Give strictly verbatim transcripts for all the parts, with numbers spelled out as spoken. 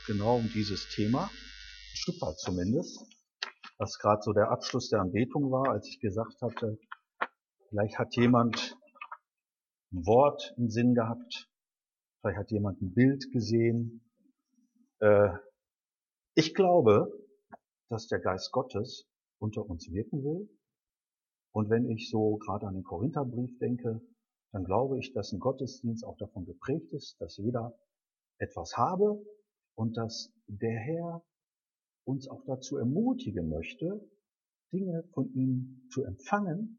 genau um dieses Thema, ein Stück weit zumindest, was gerade so der Abschluss der Anbetung war, als ich gesagt hatte, vielleicht hat jemand ein Wort im Sinn gehabt, vielleicht hat jemand ein Bild gesehen. Ich glaube, dass der Geist Gottes unter uns wirken will. Und wenn ich so gerade an den Korintherbrief denke, dann glaube ich, dass ein Gottesdienst auch davon geprägt ist, dass jeder etwas habe und dass der Herr uns auch dazu ermutigen möchte, Dinge von ihm zu empfangen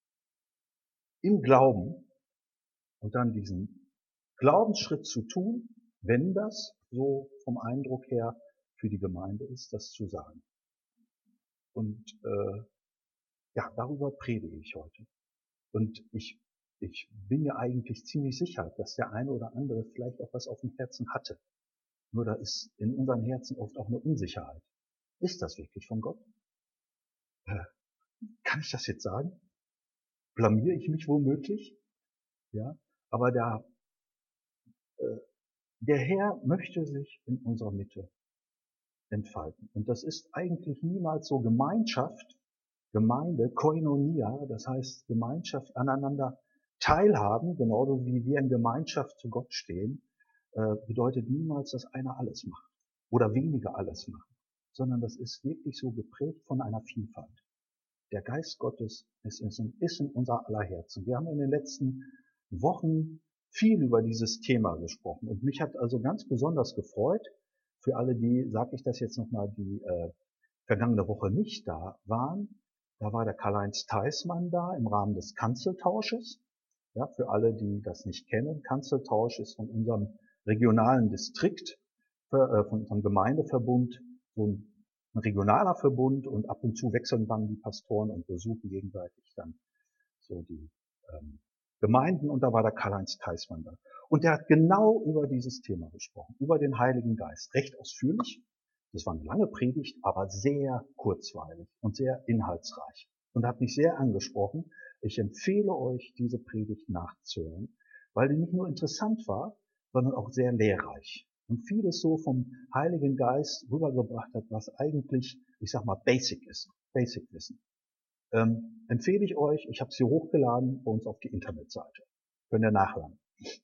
im Glauben und dann diesen Glaubensschritt zu tun, wenn das so vom Eindruck her für die Gemeinde ist, das zu sagen. Und äh, ja, darüber predige ich heute. Und ich, ich bin mir eigentlich ziemlich sicher, dass der eine oder andere vielleicht auch was auf dem Herzen hatte. Nur da ist in unseren Herzen oft auch eine Unsicherheit. Ist das wirklich von Gott? Äh, kann ich das jetzt sagen? Blamiere ich mich womöglich? Ja, aber der, äh, der Herr möchte sich in unserer Mitte entfalten. Und das ist eigentlich niemals so Gemeinschaft, Gemeinde, Koinonia, das heißt Gemeinschaft aneinander teilhaben, genauso wie wir in Gemeinschaft zu Gott stehen, äh, bedeutet niemals, dass einer alles macht oder weniger alles macht, sondern das ist wirklich so geprägt von einer Vielfalt. Der Geist Gottes ist in, ist in unser aller Herzen. Wir haben in den letzten Wochen viel über dieses Thema gesprochen und mich hat also ganz besonders gefreut, für alle, die, sage ich das jetzt nochmal, die äh, vergangene Woche nicht da waren, da war der Karl-Heinz Theismann da im Rahmen des Kanzeltausches. Ja, für alle, die das nicht kennen, Kanzeltausch ist von unserem regionalen Distrikt, äh, von unserem Gemeindeverbund, so ein ein regionaler Verbund und ab und zu wechseln dann die Pastoren und besuchen gegenseitig dann so die ähm, Gemeinden und da war der Karl-Heinz Theismann da. Und der hat genau über dieses Thema gesprochen, über den Heiligen Geist, recht ausführlich. Das war eine lange Predigt, aber sehr kurzweilig und sehr inhaltsreich und hat mich sehr angesprochen. Ich empfehle euch, diese Predigt nachzuhören, weil die nicht nur interessant war, sondern auch sehr lehrreich. Und vieles so vom Heiligen Geist rübergebracht hat, was eigentlich, ich sag mal, Basic ist, Basic-Wissen. Ähm, empfehle ich euch, ich habe es hier hochgeladen bei uns auf die Internetseite. Könnt ihr nachhören.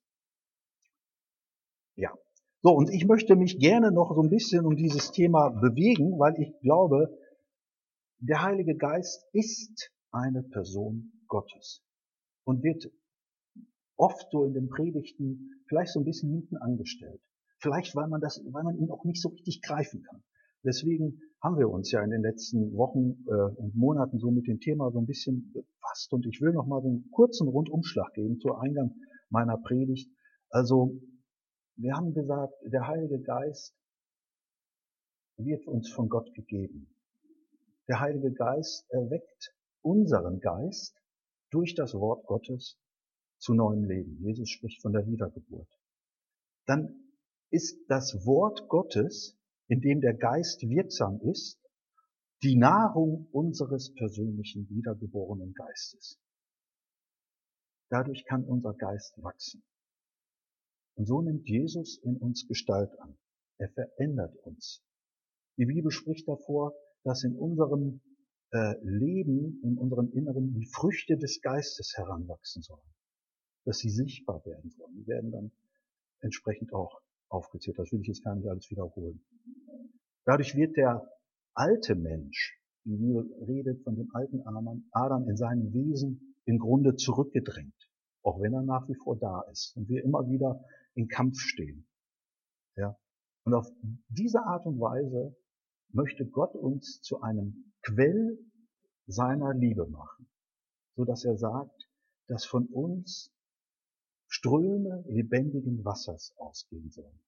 Ja. So, und ich möchte mich gerne noch so ein bisschen um dieses Thema bewegen, weil ich glaube, der Heilige Geist ist eine Person Gottes und wird oft so in den Predigten vielleicht so ein bisschen hinten angestellt. Vielleicht, weil man das, weil man ihn auch nicht so richtig greifen kann. Deswegen haben wir uns ja in den letzten Wochen äh, und Monaten so mit dem Thema so ein bisschen befasst. Und ich will noch mal so einen kurzen Rundumschlag geben zu Eingang meiner Predigt. Also, wir haben gesagt, der Heilige Geist wird uns von Gott gegeben. Der Heilige Geist erweckt unseren Geist durch das Wort Gottes zu neuem Leben. Jesus spricht von der Wiedergeburt. Dann ist das Wort Gottes, in dem der Geist wirksam ist, die Nahrung unseres persönlichen wiedergeborenen Geistes. Dadurch kann unser Geist wachsen. Und so nimmt Jesus in uns Gestalt an. Er verändert uns. Die Bibel spricht davor, dass in unserem äh, Leben, in unserem Inneren die Früchte des Geistes heranwachsen sollen. Dass sie sichtbar werden sollen. Die werden dann entsprechend auch aufgezählt. Das will ich jetzt gar nicht alles wiederholen. Dadurch wird der alte Mensch, die Bibel redet von dem alten Adam in seinem Wesen im Grunde zurückgedrängt, auch wenn er nach wie vor da ist und wir immer wieder in Kampf stehen. Ja. Und auf diese Art und Weise möchte Gott uns zu einem Quell seiner Liebe machen, so dass er sagt, dass von uns Ströme lebendigen Wassers ausgehen sollen.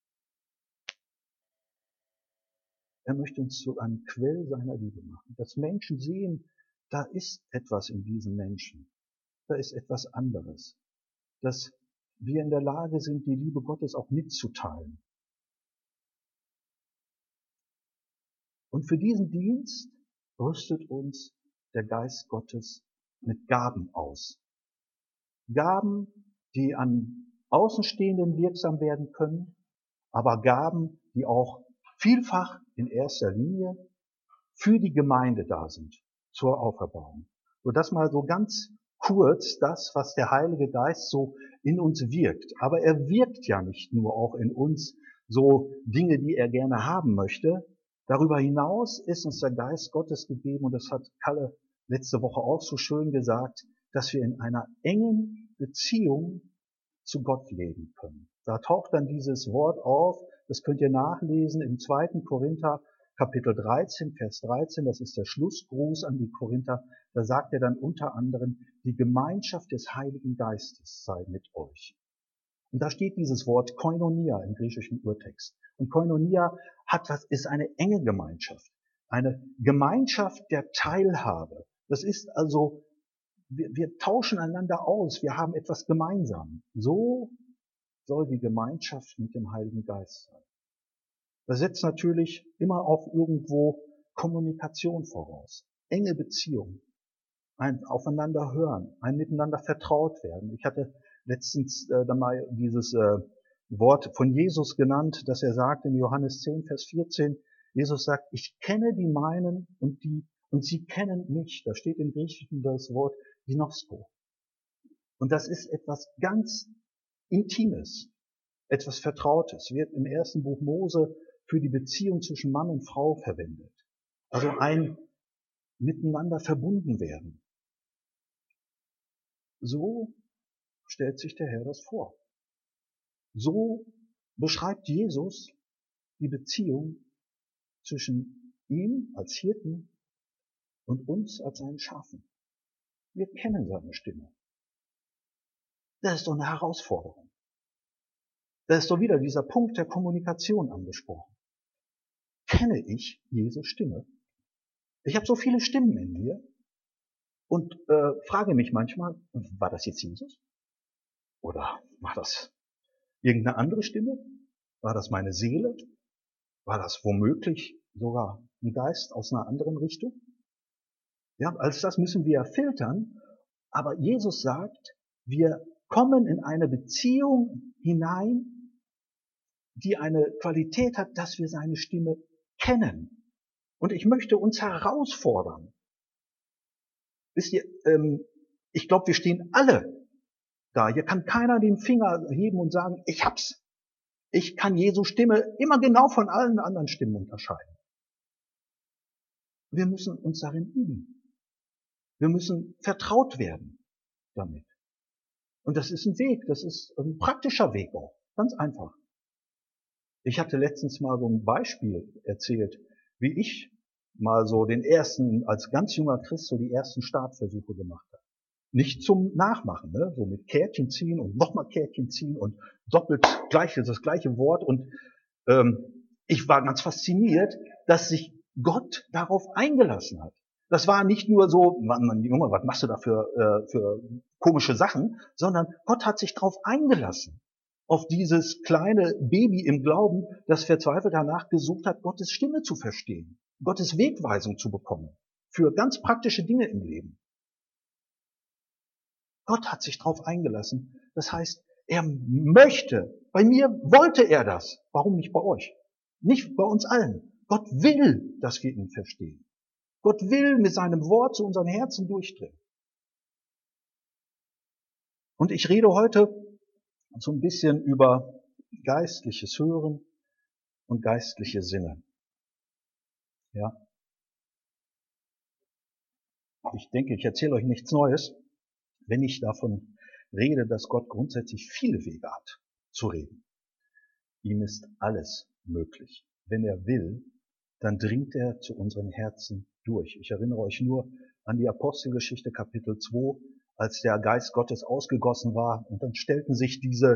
Er möchte uns zu einem Quell seiner Liebe machen, dass Menschen sehen, da ist etwas in diesen Menschen, da ist etwas anderes, dass wir in der Lage sind, die Liebe Gottes auch mitzuteilen. Und für diesen Dienst rüstet uns der Geist Gottes mit Gaben aus. Gaben, die an Außenstehenden wirksam werden können, aber Gaben, die auch vielfach in erster Linie für die Gemeinde da sind, zur Auferbauung. So das mal so ganz kurz, das, was der Heilige Geist so in uns wirkt. Aber er wirkt ja nicht nur auch in uns so Dinge, die er gerne haben möchte. Darüber hinaus ist uns der Geist Gottes gegeben, und das hat Kalle letzte Woche auch so schön gesagt, dass wir in einer engen Beziehung zu Gott leben können. Da taucht dann dieses Wort auf, das könnt ihr nachlesen im zweiten Korinther Kapitel dreizehn, Vers dreizehn, das ist der Schlussgruß an die Korinther. Da sagt er dann unter anderem, die Gemeinschaft des Heiligen Geistes sei mit euch. Und da steht dieses Wort Koinonia im griechischen Urtext. Und Koinonia hat was, ist eine enge Gemeinschaft. Eine Gemeinschaft der Teilhabe. Das ist also, wir, wir tauschen einander aus. Wir haben etwas gemeinsam. So soll die Gemeinschaft mit dem Heiligen Geist sein. Das setzt natürlich immer auch irgendwo Kommunikation voraus. Enge Beziehung. Ein Aufeinander hören. Ein Miteinander vertraut werden. Ich hatte letztens äh, dann mal dieses äh, Wort von Jesus genannt, dass er sagt in Johannes zehn, Vers vierzehn, Jesus sagt, ich kenne die meinen und die, und sie kennen mich. Da steht im Griechischen das Wort Ginosko. Und das ist etwas ganz Intimes, etwas Vertrautes, wird im ersten Buch Mose für die Beziehung zwischen Mann und Frau verwendet. Also ein miteinander verbunden werden. So stellt sich der Herr das vor. So beschreibt Jesus die Beziehung zwischen ihm als Hirten und uns als seinen Schafen. Wir kennen seine Stimme. Das ist doch eine Herausforderung. Da ist doch wieder dieser Punkt der Kommunikation angesprochen. Kenne ich Jesu Stimme? Ich habe so viele Stimmen in mir und äh, frage mich manchmal, war das jetzt Jesus? Oder war das irgendeine andere Stimme? War das meine Seele? War das womöglich sogar ein Geist aus einer anderen Richtung? Ja, als das müssen wir filtern. Aber Jesus sagt, wir kommen in eine Beziehung hinein, die eine Qualität hat, dass wir seine Stimme kennen. Und ich möchte uns herausfordern. Wisst ihr, ähm, ich glaube, wir stehen alle da. Hier kann keiner den Finger heben und sagen, ich hab's. Ich kann Jesu Stimme immer genau von allen anderen Stimmen unterscheiden. Wir müssen uns darin üben. Wir müssen vertraut werden damit. Und das ist ein Weg, das ist ein praktischer Weg auch. Ganz einfach. Ich hatte letztens mal so ein Beispiel erzählt, wie ich mal so den ersten, als ganz junger Christ, so die ersten Startversuche gemacht habe. Nicht zum Nachmachen, ne? So mit Kärtchen ziehen und nochmal Kärtchen ziehen und doppelt gleiche, das gleiche Wort. Und ähm, ich war ganz fasziniert, dass sich Gott darauf eingelassen hat. Das war nicht nur so, Mann, Mann, Junge, was machst du da für, äh, für komische Sachen, sondern Gott hat sich darauf eingelassen. Auf dieses kleine Baby im Glauben, das verzweifelt danach gesucht hat, Gottes Stimme zu verstehen, Gottes Wegweisung zu bekommen, für ganz praktische Dinge im Leben. Gott hat sich darauf eingelassen. Das heißt, er möchte, bei mir wollte er das. Warum nicht bei euch? Nicht bei uns allen. Gott will, dass wir ihn verstehen. Gott will mit seinem Wort zu unseren Herzen durchdringen. Und ich rede heute so ein bisschen über geistliches Hören und geistliche Sinne. Ja. Ich denke, ich erzähle euch nichts Neues, wenn ich davon rede, dass Gott grundsätzlich viele Wege hat zu reden. Ihm ist alles möglich. Wenn er will, dann dringt er zu unseren Herzen durch. Ich erinnere euch nur an die Apostelgeschichte Kapitel zwei, als der Geist Gottes ausgegossen war. Und dann stellten sich diese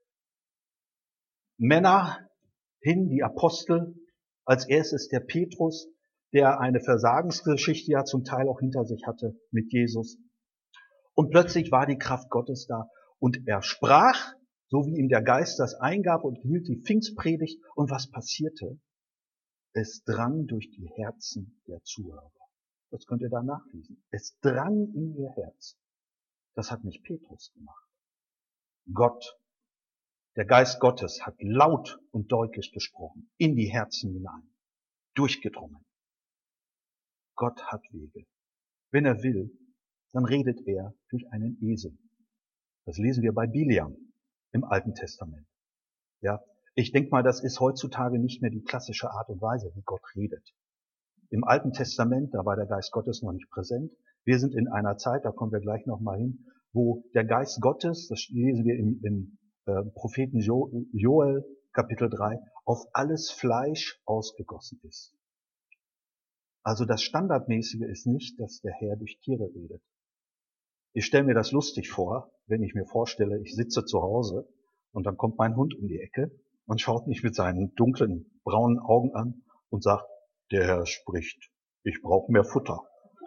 Männer hin, die Apostel, als erstes der Petrus, der eine Versagensgeschichte ja zum Teil auch hinter sich hatte mit Jesus. Und plötzlich war die Kraft Gottes da und er sprach, so wie ihm der Geist das eingab, und hielt die Pfingstpredigt. Und was passierte? Es drang durch die Herzen der Zuhörer. Das könnt ihr da nachlesen. Es drang in ihr Herz. Das hat nicht Petrus gemacht. Gott Der Geist Gottes hat laut und deutlich gesprochen, in die Herzen hinein, durchgedrungen. Gott hat Wege. Wenn er will, dann redet er durch einen Esel. Das lesen wir bei Biliam im Alten Testament. Ja, ich denke mal, das ist heutzutage nicht mehr die klassische Art und Weise, wie Gott redet. Im Alten Testament, da war der Geist Gottes noch nicht präsent. Wir sind in einer Zeit, da kommen wir gleich noch mal hin, wo der Geist Gottes, das lesen wir im, im äh, Propheten jo, Joel, Kapitel drei, auf alles Fleisch ausgegossen ist. Also das Standardmäßige ist nicht, dass der Herr durch Tiere redet. Ich stelle mir das lustig vor, wenn ich mir vorstelle, ich sitze zu Hause und dann kommt mein Hund um die Ecke und schaut mich mit seinen dunklen, braunen Augen an und sagt, der Herr spricht, ich brauche mehr Futter.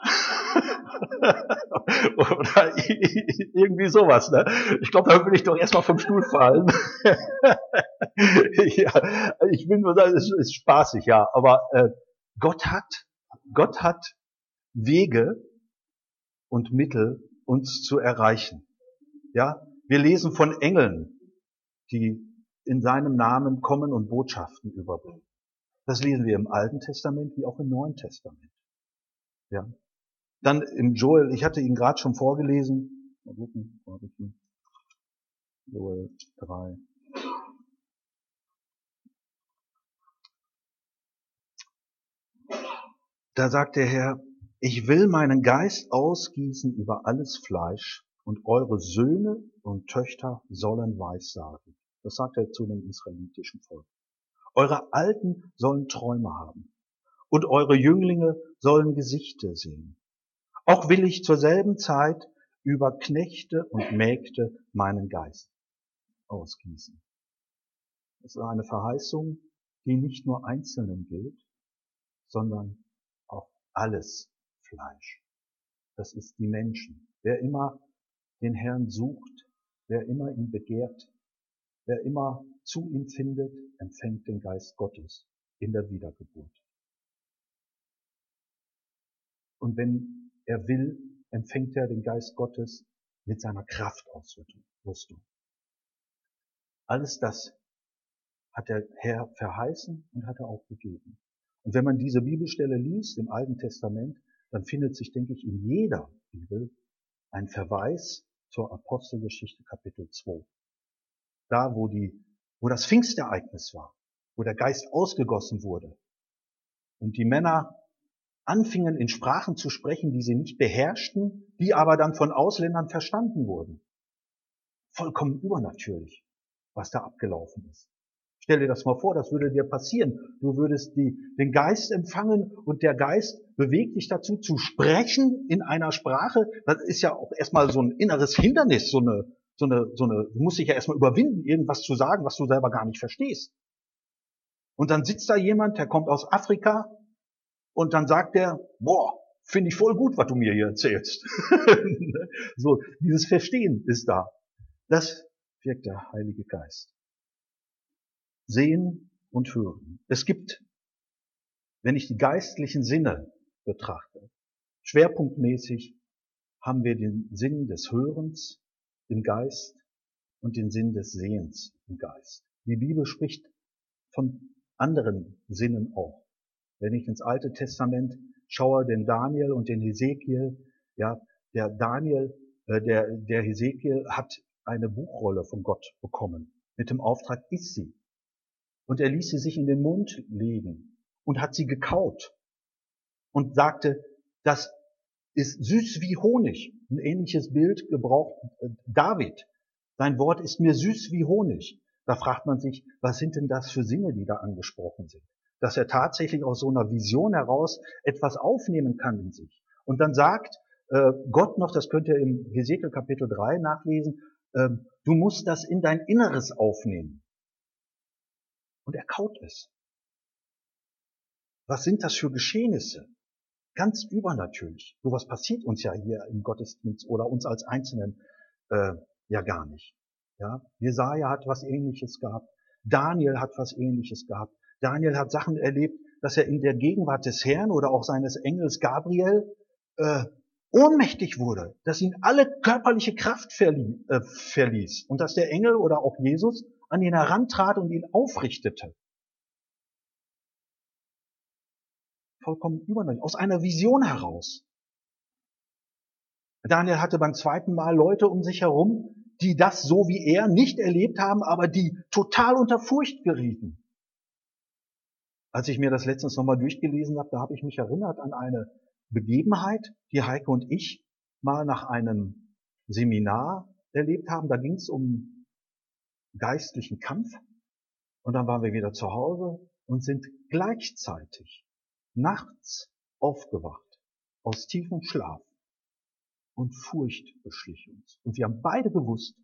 Oder irgendwie sowas, ne? Ich glaube, da würde ich doch erstmal vom Stuhl fallen. Ja, ich will nur sagen, es ist spaßig, ja, aber äh, Gott hat, Gott hat Wege und Mittel, uns zu erreichen. Ja, wir lesen von Engeln, die in seinem Namen kommen und Botschaften überbringen. Das lesen wir im Alten Testament wie auch im Neuen Testament. Ja. Dann im Joel, ich hatte ihn gerade schon vorgelesen. Mal gucken, Joel drei. Da sagt der Herr, ich will meinen Geist ausgießen über alles Fleisch und eure Söhne und Töchter sollen Weissagen. Das sagt er zu dem israelitischen Volk. Eure Alten sollen Träume haben und eure Jünglinge sollen Gesichter sehen. Auch will ich zur selben Zeit über Knechte und Mägde meinen Geist ausgießen. Das ist eine Verheißung, die nicht nur Einzelnen gilt, sondern auf alles Fleisch. Das ist die Menschen. Wer immer den Herrn sucht, wer immer ihn begehrt, wer immer zu ihm findet, empfängt den Geist Gottes in der Wiedergeburt. Und wenn er will, empfängt er den Geist Gottes mit seiner Kraftausrüstung. Alles das hat der Herr verheißen und hat er auch gegeben. Und wenn man diese Bibelstelle liest im Alten Testament, dann findet sich, denke ich, in jeder Bibel ein Verweis zur Apostelgeschichte Kapitel zwei. Da, wo die, wo das Pfingstereignis war, wo der Geist ausgegossen wurde und die Männer anfingen, in Sprachen zu sprechen, die sie nicht beherrschten, die aber dann von Ausländern verstanden wurden. Vollkommen übernatürlich, was da abgelaufen ist. Stell dir das mal vor, das würde dir passieren. Du würdest die, den Geist empfangen und der Geist bewegt dich dazu, zu sprechen in einer Sprache. Das ist ja auch erstmal so ein inneres Hindernis, so eine, so eine, so eine, du musst dich ja erstmal überwinden, irgendwas zu sagen, was du selber gar nicht verstehst. Und dann sitzt da jemand, der kommt aus Afrika und dann sagt er, boah, finde ich voll gut, was du mir hier erzählst. So, dieses Verstehen ist da. Das wirkt der Heilige Geist. Sehen und hören. Es gibt, wenn ich die geistlichen Sinne betrachte, schwerpunktmäßig haben wir den Sinn des Hörens im Geist und den Sinn des Sehens im Geist. Die Bibel spricht von anderen Sinnen auch. Wenn ich ins Alte Testament schaue, den Daniel und den Hesekiel, ja, der Daniel, äh, der, der Hesekiel hat eine Buchrolle von Gott bekommen mit dem Auftrag, iss sie. Und er ließ sie sich in den Mund legen und hat sie gekaut und sagte, das ist süß wie Honig. Ein ähnliches Bild gebraucht David. Sein Wort ist mir süß wie Honig. Da fragt man sich, was sind denn das für Sinne, die da angesprochen sind? Dass er tatsächlich aus so einer Vision heraus etwas aufnehmen kann in sich. Und dann sagt äh, Gott noch, das könnt ihr im Hesekiel Kapitel drei nachlesen, äh, du musst das in dein Inneres aufnehmen. Und er kaut es. Was sind das für Geschehnisse? Ganz übernatürlich. Sowas passiert uns ja hier im Gottesdienst oder uns als Einzelnen äh, ja gar nicht. Ja, Jesaja hat was Ähnliches gehabt. Daniel hat was Ähnliches gehabt. Daniel hat Sachen erlebt, dass er in der Gegenwart des Herrn oder auch seines Engels Gabriel äh, ohnmächtig wurde, dass ihn alle körperliche Kraft verlie äh, verließ und dass der Engel oder auch Jesus an ihn herantrat und ihn aufrichtete. Vollkommen übernatürlich, aus einer Vision heraus. Daniel hatte beim zweiten Mal Leute um sich herum, die das so wie er nicht erlebt haben, aber die total unter Furcht gerieten. Als ich mir das letztens nochmal durchgelesen habe, da habe ich mich erinnert an eine Begebenheit, die Heike und ich mal nach einem Seminar erlebt haben. Da ging es um geistlichen Kampf. Und dann waren wir wieder zu Hause und sind gleichzeitig nachts aufgewacht aus tiefem Schlaf. Und Furcht beschlich uns. Und wir haben beide gewusst,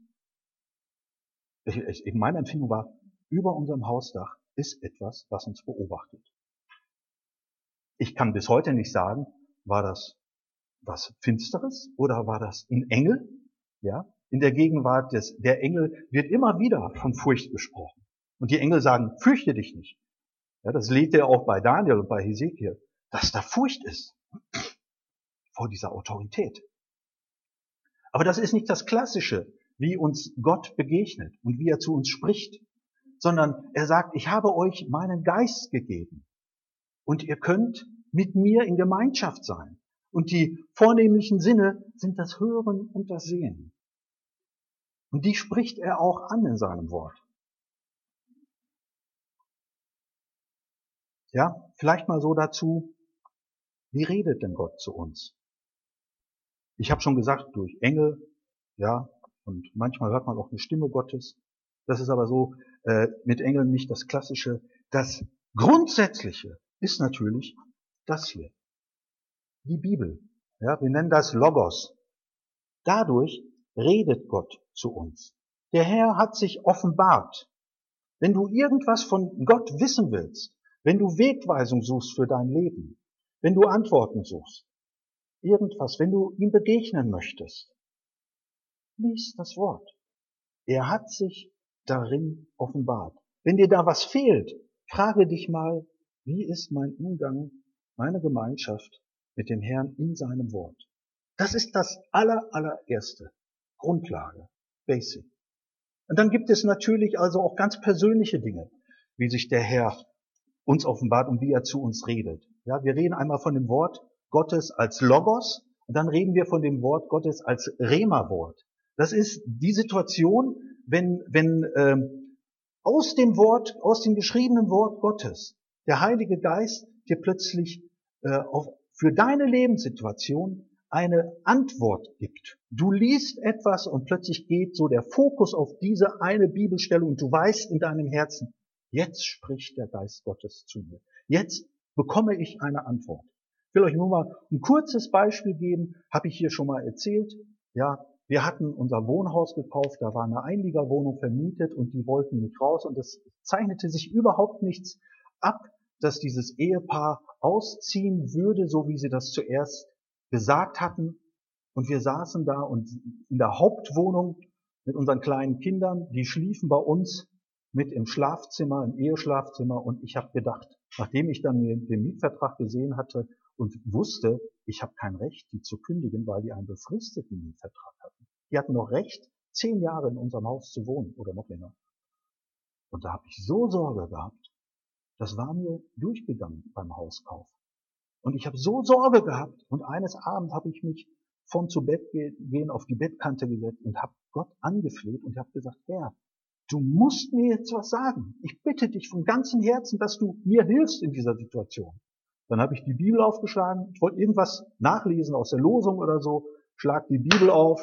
in meiner Empfindung war, über unserem Hausdach ist etwas, was uns beobachtet. Ich kann bis heute nicht sagen, war das was Finsteres oder war das ein Engel? Ja, in der Gegenwart des, der Engel wird immer wieder von Furcht gesprochen. Und die Engel sagen, fürchte dich nicht. Ja, das lädt er auch bei Daniel und bei Hesekiel, dass da Furcht ist vor dieser Autorität. Aber das ist nicht das Klassische, wie uns Gott begegnet und wie er zu uns spricht, sondern er sagt, ich habe euch meinen Geist gegeben und ihr könnt mit mir in Gemeinschaft sein. Und die vornehmlichen Sinne sind das Hören und das Sehen. Und die spricht er auch an in seinem Wort. Ja, vielleicht mal so dazu, wie redet denn Gott zu uns? Ich habe schon gesagt, durch Engel, ja, und manchmal hört man auch eine Stimme Gottes. Das ist aber so äh, mit Engeln nicht das Klassische. Das Grundsätzliche ist natürlich das hier, die Bibel. Ja, wir nennen das Logos. Dadurch redet Gott zu uns. Der Herr hat sich offenbart. Wenn du irgendwas von Gott wissen willst, wenn du Wegweisung suchst für dein Leben, wenn du Antworten suchst, irgendwas, wenn du ihm begegnen möchtest, lies das Wort. Er hat sich darin offenbart. Wenn dir da was fehlt, frage dich mal, wie ist mein Umgang, meine Gemeinschaft mit dem Herrn in seinem Wort? Das ist das aller, allererste. Grundlage. Basic. Und dann gibt es natürlich also auch ganz persönliche Dinge, wie sich der Herr uns offenbart und wie er zu uns redet. Ja, wir reden einmal von dem Wort Gottes als Logos und dann reden wir von dem Wort Gottes als Rema-Wort. Das ist die Situation, wenn, wenn ähm, aus dem Wort, aus dem geschriebenen Wort Gottes der Heilige Geist dir plötzlich äh, auf, für deine Lebenssituation eine Antwort gibt. Du liest etwas und plötzlich geht so der Fokus auf diese eine Bibelstelle und du weißt in deinem Herzen, jetzt spricht der Geist Gottes zu mir. Jetzt bekomme ich eine Antwort. Ich will euch nur mal ein kurzes Beispiel geben, habe ich hier schon mal erzählt. Ja, wir hatten unser Wohnhaus gekauft, da war eine Einliegerwohnung vermietet und die wollten nicht raus und es zeichnete sich überhaupt nichts ab, dass dieses Ehepaar ausziehen würde, so wie sie das zuerst gesagt hatten. Und wir saßen da und in der Hauptwohnung mit unseren kleinen Kindern, die schliefen bei uns mit im Schlafzimmer, im Eheschlafzimmer. Und ich habe gedacht, nachdem ich dann den Mietvertrag gesehen hatte und wusste, ich habe kein Recht, die zu kündigen, weil die einen befristeten Mietvertrag hatten. Die hatten noch Recht, zehn Jahre in unserem Haus zu wohnen oder noch länger. Und da habe ich so Sorge gehabt, das war mir durchgegangen beim Hauskauf. Und ich habe so Sorge gehabt und eines Abends habe ich mich vom zu Bett gehen auf die Bettkante gesetzt und habe Gott angefleht und habe gesagt, Herr, du musst mir jetzt was sagen. Ich bitte dich von ganzem Herzen, dass du mir hilfst in dieser Situation. Dann habe ich die Bibel aufgeschlagen. Ich wollte irgendwas nachlesen aus der Losung oder so. Schlag die Bibel auf.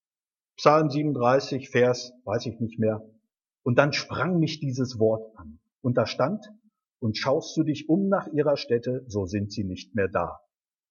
Psalm siebenunddreißig, Vers, weiß ich nicht mehr. Und dann sprang mich dieses Wort an. Und da stand, und schaust du dich um nach ihrer Stätte, so sind sie nicht mehr da.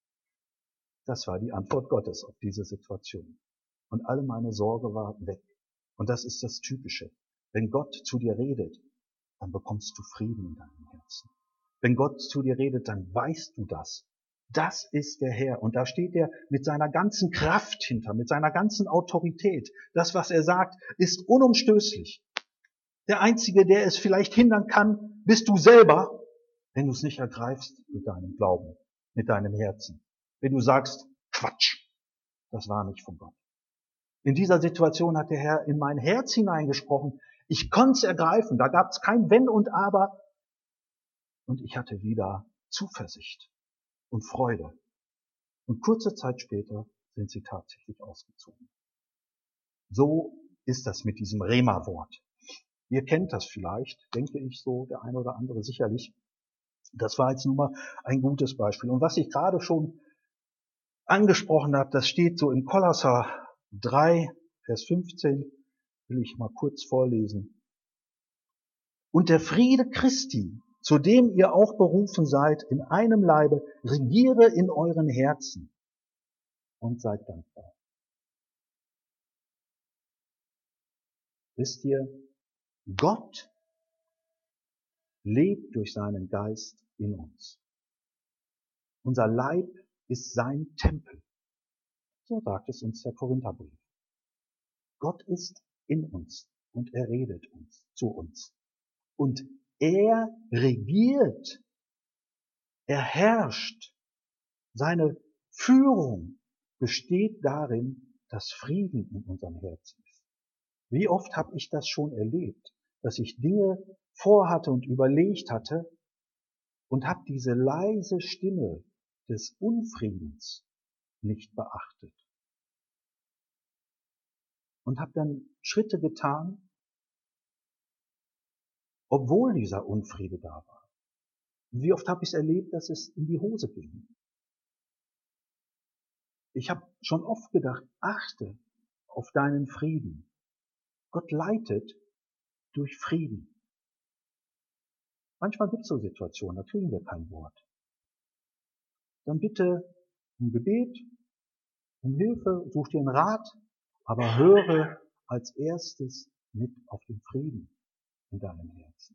Das war die Antwort Gottes auf diese Situation. Und alle meine Sorge war weg. Und das ist das Typische. Wenn Gott zu dir redet, dann bekommst du Frieden in deinem Herzen. Wenn Gott zu dir redet, dann weißt du das. Das ist der Herr. Und da steht er mit seiner ganzen Kraft hinter, mit seiner ganzen Autorität. Das, was er sagt, ist unumstößlich. Der Einzige, der es vielleicht hindern kann, bist du selber, wenn du es nicht ergreifst mit deinem Glauben, mit deinem Herzen. Wenn du sagst, Quatsch, das war nicht von Gott. In dieser Situation hat der Herr in mein Herz hineingesprochen. Ich konnte es ergreifen, da gab es kein Wenn und Aber. Und ich hatte wieder Zuversicht und Freude. Und kurze Zeit später sind sie tatsächlich ausgezogen. So ist das mit diesem Rema-Wort. Ihr kennt das vielleicht, denke ich so, der eine oder andere sicherlich. Das war jetzt nun mal ein gutes Beispiel. Und was ich gerade schon angesprochen habe, das steht so in Kolosser drei, Vers fünfzehn, will ich mal kurz vorlesen. Und der Friede Christi, zu dem ihr auch berufen seid, in einem Leibe, regiere in euren Herzen und seid dankbar. Wisst ihr, Gott lebt durch seinen Geist in uns. Unser Leib ist sein Tempel. So sagt es uns der Korintherbrief. Gott ist in uns und er redet uns, zu uns. Und er regiert, er herrscht. Seine Führung besteht darin, dass Frieden in unserem Herzen ist. Wie oft habe ich das schon erlebt, dass ich Dinge vorhatte und überlegt hatte und habe diese leise Stimme des Unfriedens nicht beachtet. Und habe dann Schritte getan, obwohl dieser Unfriede da war. Und wie oft habe ich es erlebt, dass es in die Hose ging. Ich habe schon oft gedacht, achte auf deinen Frieden. Gott leitet durch Frieden. Manchmal gibt es so Situationen, da kriegen wir kein Wort. Dann bitte um Gebet, um Hilfe, such dir einen Rat, aber höre als erstes mit auf den Frieden in deinem Herzen.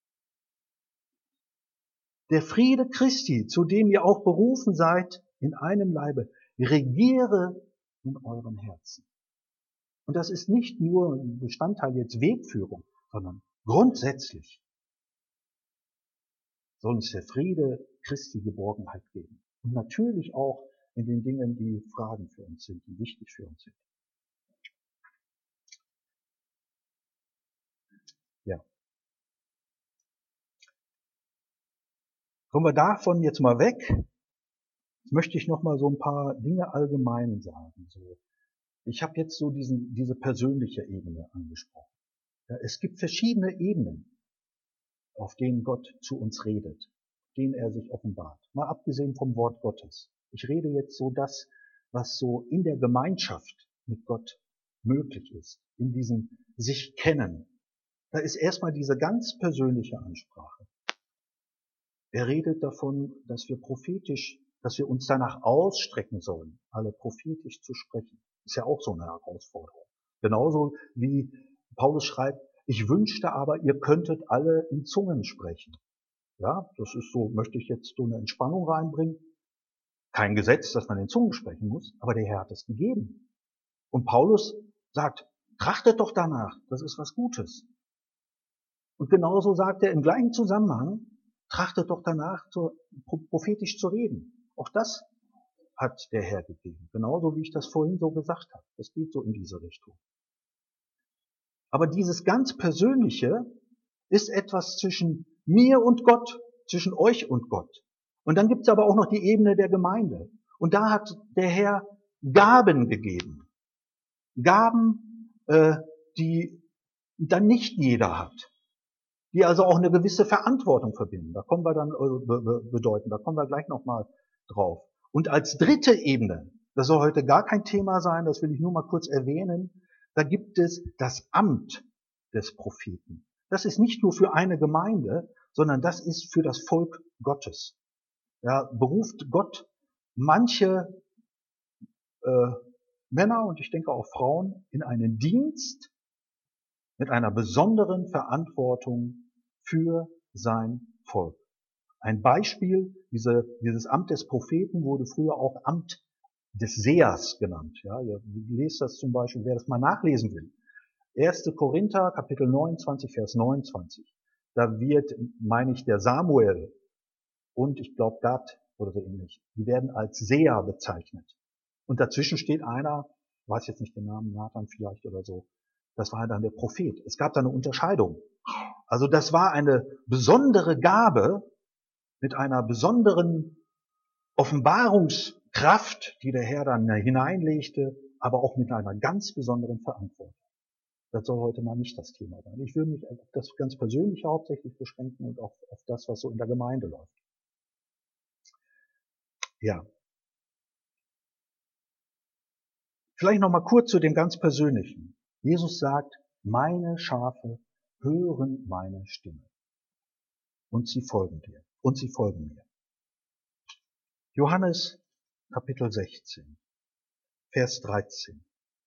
Der Friede Christi, zu dem ihr auch berufen seid, in einem Leibe, regiere in euren Herzen. Und das ist nicht nur ein Bestandteil jetzt Wegführung, sondern grundsätzlich soll uns der Friede Christi Geborgenheit geben. Und natürlich auch in den Dingen, die Fragen für uns sind, die wichtig für uns sind. Ja. Kommen wir davon jetzt mal weg. Jetzt möchte ich noch mal so ein paar Dinge allgemein sagen. So, ich habe jetzt so diesen, diese persönliche Ebene angesprochen. Ja, es gibt verschiedene Ebenen, auf denen Gott zu uns redet, denen er sich offenbart. Mal abgesehen vom Wort Gottes. Ich rede jetzt so das, was so in der Gemeinschaft mit Gott möglich ist, in diesem sich kennen. Da ist erstmal diese ganz persönliche Ansprache. Er redet davon, dass wir prophetisch, dass wir uns danach ausstrecken sollen, alle prophetisch zu sprechen. Ist ja auch so eine Herausforderung. Genauso wie Paulus schreibt, ich wünschte aber, ihr könntet alle in Zungen sprechen. Ja, das ist so, möchte ich jetzt so eine Entspannung reinbringen. Kein Gesetz, dass man in Zungen sprechen muss, aber der Herr hat es gegeben. Und Paulus sagt, trachtet doch danach, das ist was Gutes. Und genauso sagt er im gleichen Zusammenhang, trachtet doch danach, zu, prophetisch zu reden. Auch das hat der Herr gegeben. Genauso wie ich das vorhin so gesagt habe. Das geht so in diese Richtung. Aber dieses ganz Persönliche ist etwas zwischen mir und Gott, zwischen euch und Gott. Und dann gibt es aber auch noch die Ebene der Gemeinde. Und da hat der Herr Gaben gegeben. Gaben, äh, die dann nicht jeder hat. Die also auch eine gewisse Verantwortung verbinden. Da kommen wir dann äh, be, be, bedeuten, da kommen wir gleich nochmal drauf. Und als dritte Ebene, das soll heute gar kein Thema sein, das will ich nur mal kurz erwähnen, da gibt es das Amt des Propheten. Das ist nicht nur für eine Gemeinde, sondern das ist für das Volk Gottes. Ja, beruft Gott manche äh, Männer und ich denke auch Frauen in einen Dienst mit einer besonderen Verantwortung für sein Volk. Ein Beispiel, diese, dieses Amt des Propheten wurde früher auch Amt des Sehers genannt. Ja, ihr lest das zum Beispiel, wer das mal nachlesen will. erster Korinther, Kapitel neunundzwanzig, Vers neunundzwanzig. Da wird, meine ich, der Samuel und ich glaube Gad oder so ähnlich, die werden als Seher bezeichnet. Und dazwischen steht einer, weiß jetzt nicht den Namen, Nathan vielleicht oder so, Das war dann der Prophet. Es gab da eine Unterscheidung. Also das war eine besondere Gabe mit einer besonderen Offenbarungskraft, die der Herr dann hineinlegte, aber auch mit einer ganz besonderen Verantwortung. Das soll heute mal nicht das Thema sein. Ich will mich auf das ganz Persönliche hauptsächlich beschränken und auch auf das, was so in der Gemeinde läuft. Ja. Vielleicht noch mal kurz zu dem ganz Persönlichen. Jesus sagt, meine Schafe hören meine Stimme. Und sie folgen dir. Und sie folgen mir. Johannes Kapitel sechzehn, Vers dreizehn.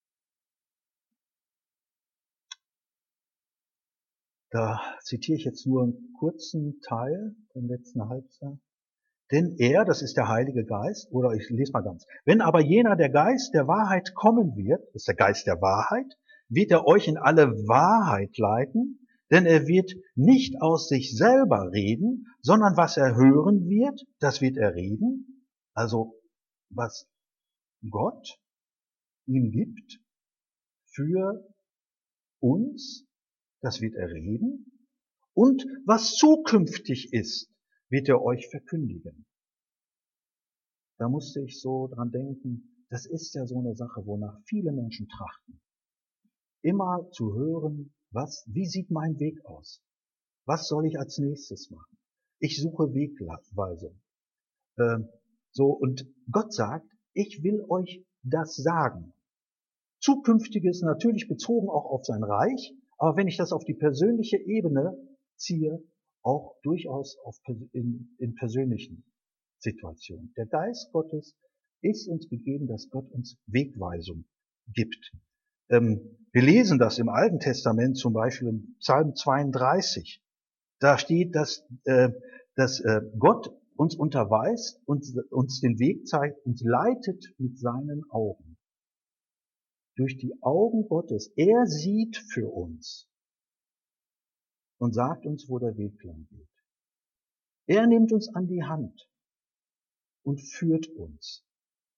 Da zitiere ich jetzt nur einen kurzen Teil, den letzten Halbsatz. Denn er, das ist der Heilige Geist, oder ich lese mal ganz. Wenn aber jener, der Geist der Wahrheit kommen wird, das ist der Geist der Wahrheit, wird er euch in alle Wahrheit leiten, denn er wird nicht aus sich selber reden, sondern was er hören wird, das wird er reden. Also was Gott ihm gibt für uns, das wird er reden. Und was zukünftig ist, wird er euch verkündigen. Da musste ich so dran denken, das ist ja so eine Sache, wonach viele Menschen trachten. Immer zu hören, was, wie sieht mein Weg aus? Was soll ich als nächstes machen? Ich suche Wegweisung. Ähm, so, und Gott sagt, ich will euch das sagen. Zukünftiges natürlich bezogen auch auf sein Reich, aber wenn ich das auf die persönliche Ebene ziehe, auch durchaus auf, in, in persönlichen Situationen. Der Geist Gottes ist uns gegeben, dass Gott uns Wegweisung gibt. Ähm, wir lesen das im Alten Testament, zum Beispiel im Psalm zweiunddreißig. Da steht, dass, äh, dass äh, Gott uns unterweist, uns, uns den Weg zeigt, uns leitet mit seinen Augen. Durch die Augen Gottes. Er sieht für uns und sagt uns, wo der Weg lang geht. Er nimmt uns an die Hand und führt uns.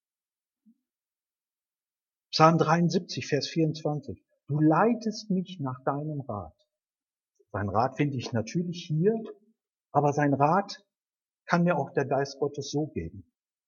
Psalm dreiundsiebzig, Vers vierundzwanzig. Du leitest mich nach deinem Rat. Sein Rat finde ich natürlich hier, aber sein Rat kann mir auch der Geist Gottes so geben.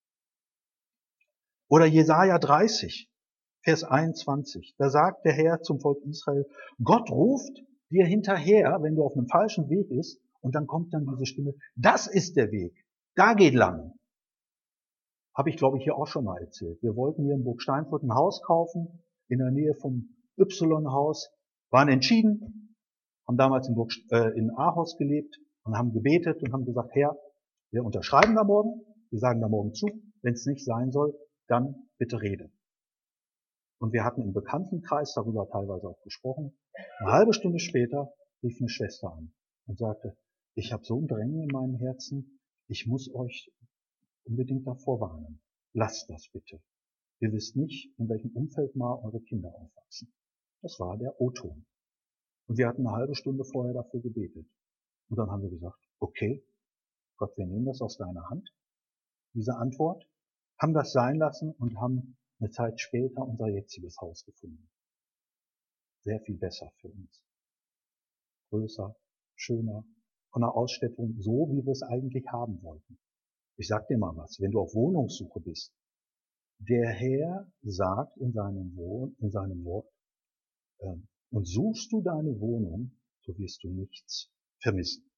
Oder Jesaja dreißig, Vers einundzwanzig. Da sagt der Herr zum Volk Israel, Gott ruft dir hinterher, wenn du auf einem falschen Weg bist, und dann kommt dann diese Stimme, das ist der Weg, da geht lang. Habe ich, glaube ich, hier auch schon mal erzählt. Wir wollten hier in Burg Steinfurt ein Haus kaufen, in der Nähe vom Y-Haus, waren entschieden, haben damals in, Burg, äh, in Ahaus gelebt und haben gebetet und haben gesagt, Herr, wir unterschreiben da morgen, wir sagen da morgen zu, wenn es nicht sein soll, dann bitte rede. Und wir hatten im Bekanntenkreis darüber teilweise auch gesprochen. Eine halbe Stunde später rief eine Schwester an und sagte, ich habe so ein Drängen in meinem Herzen, ich muss euch unbedingt davor warnen. Lasst das bitte. Ihr wisst nicht, in welchem Umfeld mal eure Kinder aufwachsen. Das war der O-Ton. Und wir hatten eine halbe Stunde vorher dafür gebetet. Und dann haben wir gesagt, okay, Gott, wir nehmen das aus deiner Hand, diese Antwort, haben das sein lassen und haben eine Zeit später unser jetziges Haus gefunden. Sehr viel besser für uns. Größer, schöner, von der Ausstattung so, wie wir es eigentlich haben wollten. Ich sag dir mal was, wenn du auf Wohnungssuche bist, der Herr sagt in seinem, Wohn, in seinem Wort, äh, und suchst du deine Wohnung, so wirst du nichts vermissen.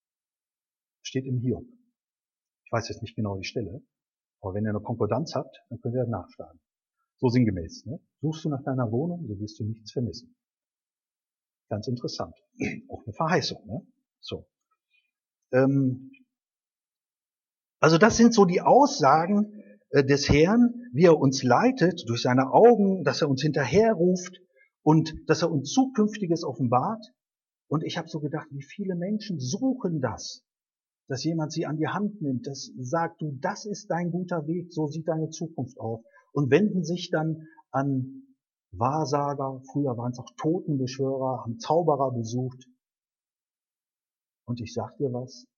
Steht im Hiob. Ich weiß jetzt nicht genau die Stelle, aber wenn ihr eine Konkordanz habt, dann könnt ihr das nachschlagen. So sinngemäß. Ne? Suchst du nach deiner Wohnung, so wirst du nichts vermissen. Ganz interessant. Auch eine Verheißung. Ne? So. Ähm, also das sind so die Aussagen äh, des Herrn, wie er uns leitet durch seine Augen, dass er uns hinterherruft und dass er uns Zukünftiges offenbart. Und ich habe so gedacht, wie viele Menschen suchen das, dass jemand sie an die Hand nimmt, das sagt, du, das ist dein guter Weg, so sieht deine Zukunft aus. Und wenden sich dann an Wahrsager, früher waren es auch Totenbeschwörer, haben Zauberer besucht. Und ich sag dir was,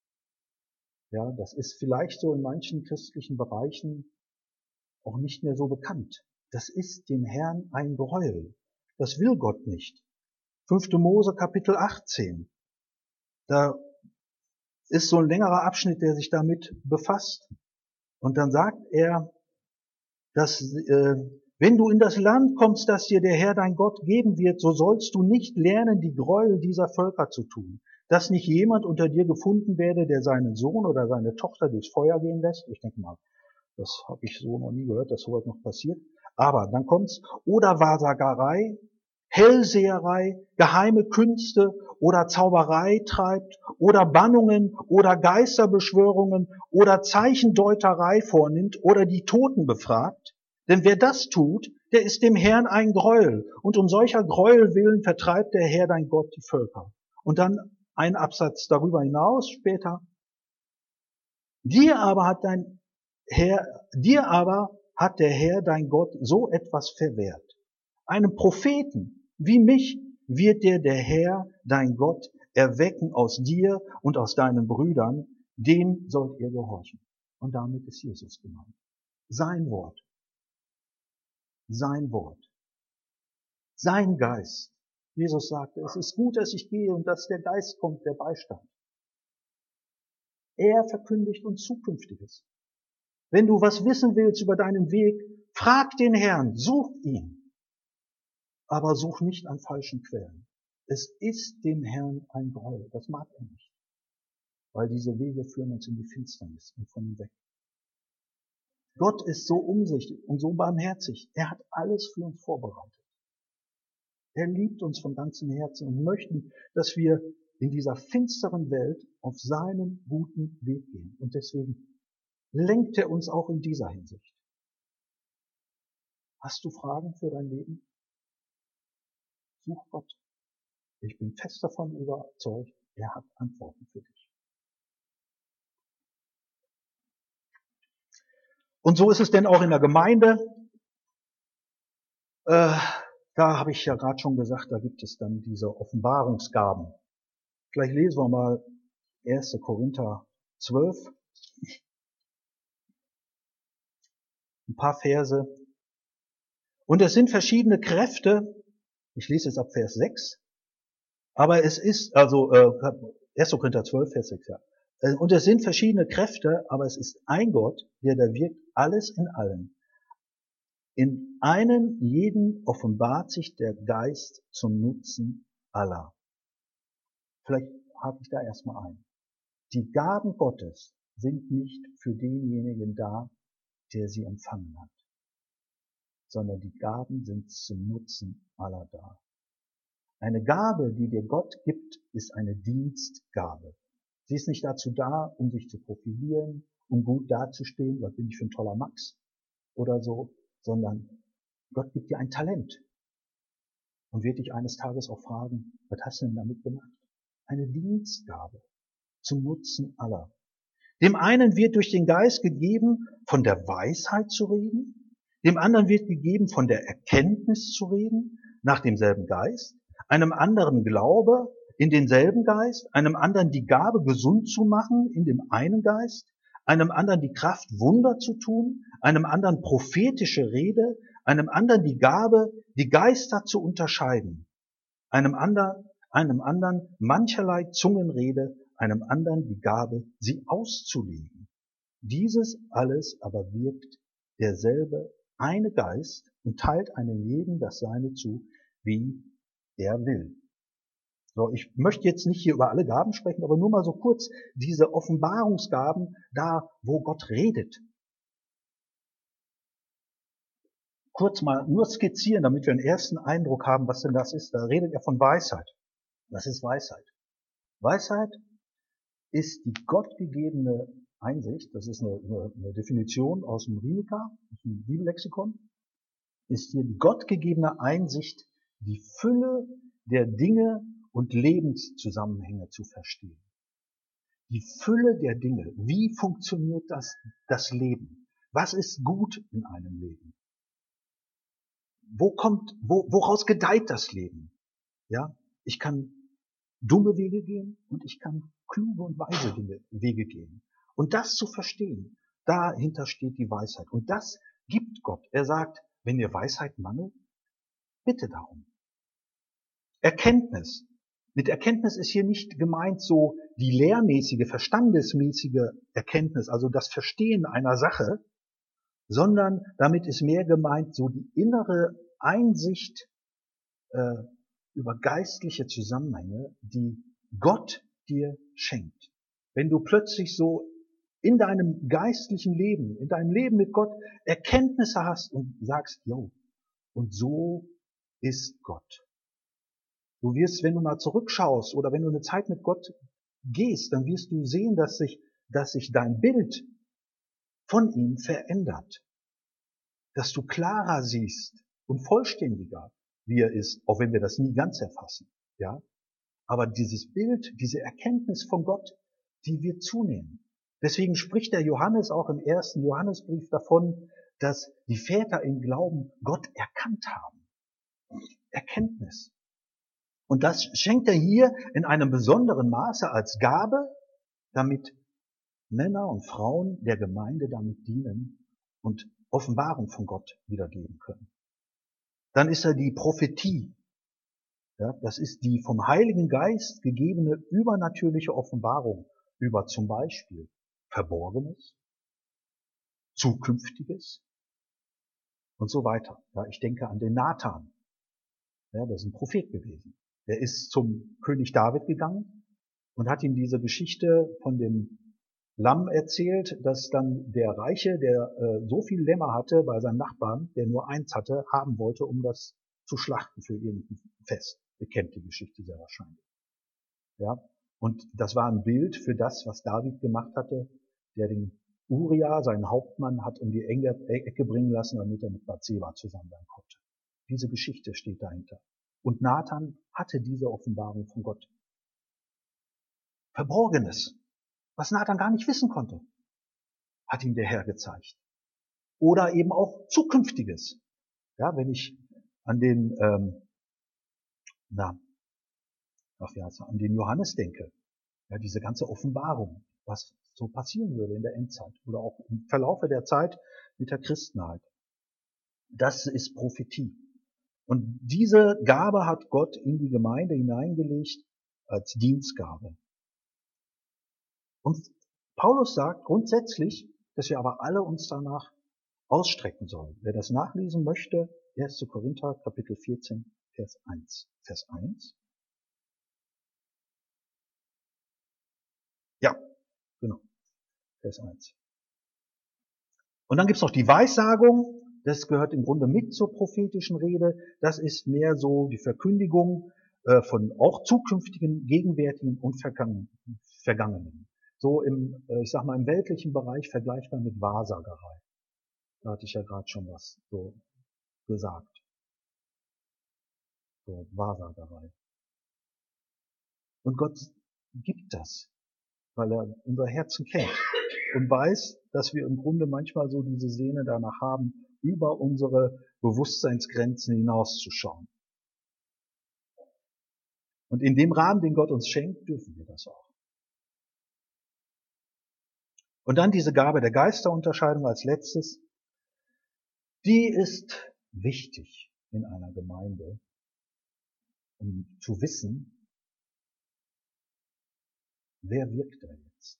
ja, das ist vielleicht so in manchen christlichen Bereichen auch nicht mehr so bekannt. Das ist dem Herrn ein Gräuel. Das will Gott nicht. fünfte Mose Kapitel achtzehn. Da ist so ein längerer Abschnitt, der sich damit befasst. Und dann sagt er, dass äh, wenn du in das Land kommst, das dir der Herr dein Gott geben wird, so sollst du nicht lernen, die Gräuel dieser Völker zu tun. Dass nicht jemand unter dir gefunden werde, der seinen Sohn oder seine Tochter durchs Feuer gehen lässt. Ich denke mal, das habe ich so noch nie gehört, dass sowas noch passiert. Aber dann kommt's. Oder Wahrsagerei, Hellseherei, geheime Künste oder Zauberei treibt oder Bannungen oder Geisterbeschwörungen oder Zeichendeuterei vornimmt oder die Toten befragt. Denn wer das tut, der ist dem Herrn ein Gräuel. Und um solcher Gräuel willen vertreibt der Herr dein Gott die Völker. Und dann ein Absatz darüber hinaus später. Dir aber hat dein Herr, dir aber hat der Herr dein Gott so etwas verwehrt. Einem Propheten wie mich wird dir der Herr dein Gott erwecken aus dir und aus deinen Brüdern, dem sollt ihr gehorchen. Und damit ist Jesus gemeint. Sein Wort. Sein Wort. Sein Geist. Jesus sagte, es ist gut, dass ich gehe und dass der Geist kommt, der Beistand. Er verkündigt uns Zukünftiges. Wenn du was wissen willst über deinen Weg, frag den Herrn, such ihn. Aber such nicht an falschen Quellen. Es ist dem Herrn ein Gräuel, das mag er nicht. Weil diese Wege führen uns in die Finsternis und von ihm weg. Gott ist so umsichtig und so barmherzig. Er hat alles für uns vorbereitet. Er liebt uns von ganzem Herzen und möchte, dass wir in dieser finsteren Welt auf seinen guten Weg gehen. Und deswegen lenkt er uns auch in dieser Hinsicht. Hast du Fragen für dein Leben? Such Gott. Ich bin fest davon überzeugt, er hat Antworten für dich. Und so ist es denn auch in der Gemeinde. Äh, da habe ich ja gerade schon gesagt, da gibt es dann diese Offenbarungsgaben. Vielleicht lesen wir mal erster Korinther zwölf. Ein paar Verse. Und es sind verschiedene Kräfte. Ich lese jetzt ab Vers sechs. Aber es ist, also äh, erster Korinther zwölf, Vers sechs, ja. Und es sind verschiedene Kräfte, aber es ist ein Gott, der da wirkt, alles in allen. In einem jeden offenbart sich der Geist zum Nutzen aller. Vielleicht hake ich da erstmal ein. Die Gaben Gottes sind nicht für denjenigen da, der sie empfangen hat, sondern die Gaben sind zum Nutzen aller da. Eine Gabe, die dir Gott gibt, ist eine Dienstgabe. Sie ist nicht dazu da, um sich zu profilieren, um gut dazustehen, was bin ich für ein toller Max oder so, sondern Gott gibt dir ein Talent und wird dich eines Tages auch fragen, was hast du denn damit gemacht? Eine Dienstgabe zum Nutzen aller. Dem einen wird durch den Geist gegeben, von der Weisheit zu reden, dem anderen wird gegeben, von der Erkenntnis zu reden, nach demselben Geist, einem anderen Glaube in denselben Geist, einem anderen die Gabe, gesund zu machen in dem einen Geist, einem anderen die Kraft, Wunder zu tun, einem anderen prophetische Rede, einem anderen die Gabe, die Geister zu unterscheiden, einem anderen, einem anderen mancherlei Zungenrede, einem anderen die Gabe, sie auszulegen. Dieses alles aber wirkt derselbe eine Geist und teilt einem jeden das Seine zu, wie er will. So, ich möchte jetzt nicht hier über alle Gaben sprechen, aber nur mal so kurz diese Offenbarungsgaben, da wo Gott redet. Kurz mal nur skizzieren, damit wir einen ersten Eindruck haben, was denn das ist. Da redet er von Weisheit. Was ist Weisheit? Weisheit ist die gottgegebene Einsicht, das ist eine, eine, eine Definition aus dem Rinika, aus dem Bibellexikon, ist hier die gottgegebene Einsicht, die Fülle der Dinge und Lebenszusammenhänge zu verstehen. Die Fülle der Dinge. Wie funktioniert das, das Leben? Was ist gut in einem Leben? Wo kommt, wo, woraus gedeiht das Leben? Ja, ich kann dumme Wege gehen und ich kann kluge und weise Wege gehen. Und das zu verstehen, dahinter steht die Weisheit. Und das gibt Gott. Er sagt, wenn ihr Weisheit mangelt, bitte darum. Erkenntnis. Mit Erkenntnis ist hier nicht gemeint so die lehrmäßige, verstandesmäßige Erkenntnis, also das Verstehen einer Sache, sondern damit ist mehr gemeint so die innere Einsicht äh, über geistliche Zusammenhänge, die Gott dir schenkt. Wenn du plötzlich so in deinem geistlichen Leben, in deinem Leben mit Gott Erkenntnisse hast und sagst, jo, und so ist Gott. Du wirst, wenn du mal zurückschaust oder wenn du eine Zeit mit Gott gehst, dann wirst du sehen, dass sich, dass sich dein Bild von ihm verändert. Dass du klarer siehst und vollständiger, wie er ist, auch wenn wir das nie ganz erfassen. Ja? Aber dieses Bild, diese Erkenntnis von Gott, die wird zunehmen. Deswegen spricht der Johannes auch im ersten Johannesbrief davon, dass die Väter im Glauben Gott erkannt haben. Erkenntnis. Und das schenkt er hier in einem besonderen Maße als Gabe, damit Männer und Frauen der Gemeinde damit dienen und Offenbarung von Gott wiedergeben können. Dann ist er die Prophetie. Ja, das ist die vom Heiligen Geist gegebene übernatürliche Offenbarung über zum Beispiel Verborgenes, Zukünftiges und so weiter. Ja, ich denke an den Nathan. Ja, das ist ein Prophet gewesen. Der ist zum König David gegangen und hat ihm diese Geschichte von dem Lamm erzählt, dass dann der Reiche, der äh, so viel Lämmer hatte bei seinem Nachbarn, der nur eins hatte, haben wollte, um das zu schlachten für irgendein Fest. Ihr kennt die Geschichte sehr wahrscheinlich. Ja, und das war ein Bild für das, was David gemacht hatte, der den Uria, seinen Hauptmann, hat um die Ecke bringen lassen, damit er mit Bathseba zusammen sein konnte. Diese Geschichte steht dahinter. Und Nathan hatte diese Offenbarung von Gott. Verborgenes, was Nathan gar nicht wissen konnte, hat ihm der Herr gezeigt. Oder eben auch Zukünftiges. Ja, wenn ich an den, ähm, na, ach ja, an den Johannes denke, ja, diese ganze Offenbarung, was so passieren würde in der Endzeit oder auch im Verlaufe der Zeit mit der Christenheit. Das ist Prophetie. Und diese Gabe hat Gott in die Gemeinde hineingelegt als Dienstgabe. Und Paulus sagt grundsätzlich, dass wir aber alle uns danach ausstrecken sollen. Wer das nachlesen möchte, erster Korinther, Kapitel vierzehn, Vers eins. Vers eins. Ja, genau. Vers eins. Und dann gibt's noch die Weissagung. Das gehört im Grunde mit zur prophetischen Rede. Das ist mehr so die Verkündigung äh, von auch zukünftigen, gegenwärtigen und vergangenen. So im, äh, ich sag mal, im weltlichen Bereich vergleichbar mit Wahrsagerei. Da hatte ich ja gerade schon was so gesagt. So Wahrsagerei. Und Gott gibt das, weil er unser Herzen kennt und weiß, dass wir im Grunde manchmal so diese Sehne danach haben, über unsere Bewusstseinsgrenzen hinauszuschauen. Und in dem Rahmen, den Gott uns schenkt, dürfen wir das auch. Und dann diese Gabe der Geisterunterscheidung als letztes. Die ist wichtig in einer Gemeinde, um zu wissen, wer wirkt da jetzt?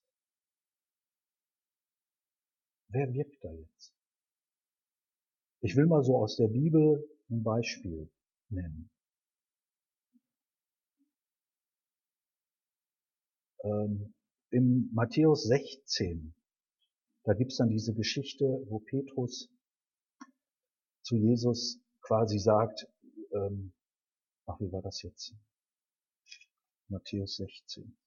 Wer wirkt da jetzt? Ich will mal so aus der Bibel ein Beispiel nennen. Ähm, in Matthäus sechzehn, da gibt's dann diese Geschichte, wo Petrus zu Jesus quasi sagt, ähm, ach, wie war das jetzt? Matthäus sechzehn.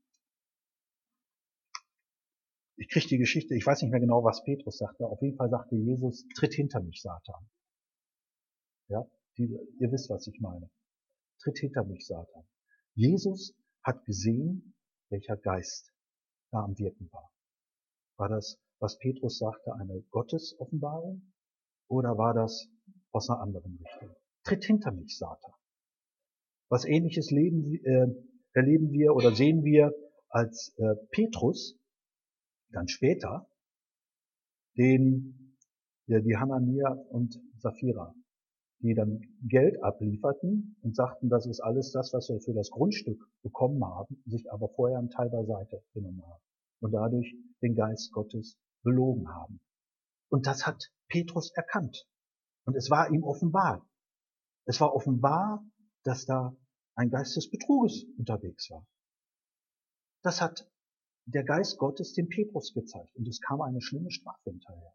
Ich kriege die Geschichte, ich weiß nicht mehr genau, was Petrus sagte. Auf jeden Fall sagte Jesus, tritt hinter mich, Satan. Ja, die, ihr wisst, was ich meine. Tritt hinter mich, Satan. Jesus hat gesehen, welcher Geist da am Wirken war. War das, was Petrus sagte, eine Gottesoffenbarung? Oder war das aus einer anderen Richtung? Tritt hinter mich, Satan. Was Ähnliches leben, äh, erleben wir oder sehen wir, als äh, Petrus dann später den, ja, die Hanania und Sapphira, die dann Geld ablieferten und sagten, das ist alles das, was wir für das Grundstück bekommen haben, sich aber vorher einen Teil beiseite genommen haben und dadurch den Geist Gottes belogen haben. Und das hat Petrus erkannt. Und es war ihm offenbar. Es war offenbar, dass da ein Geist des Betruges unterwegs war. Das hat der Geist Gottes dem Petrus gezeigt. Und es kam eine schlimme Strafe hinterher.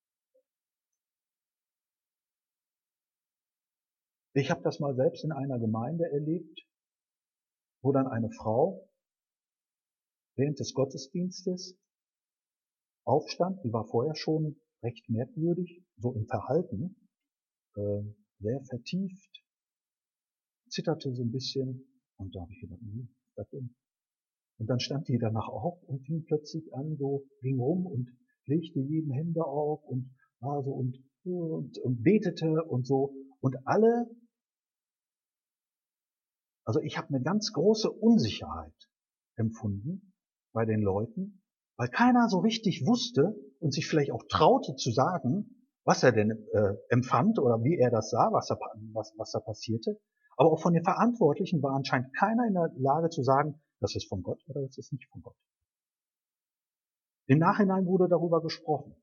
Ich habe das mal selbst in einer Gemeinde erlebt, wo dann eine Frau während des Gottesdienstes aufstand, die war vorher schon recht merkwürdig, so im Verhalten, äh, sehr vertieft, zitterte so ein bisschen und da habe ich gedacht, hm, was denn? Und dann stand die danach auf und fing plötzlich an, so ging rum und legte jedem Hände auf und war so und, und, und betete und so. Und alle, also ich habe eine ganz große Unsicherheit empfunden bei den Leuten, weil keiner so richtig wusste und sich vielleicht auch traute zu sagen, was er denn äh, empfand oder wie er das sah, was da, was, was da passierte. Aber auch von den Verantwortlichen war anscheinend keiner in der Lage zu sagen, das ist von Gott oder das ist nicht von Gott. Im Nachhinein wurde darüber gesprochen.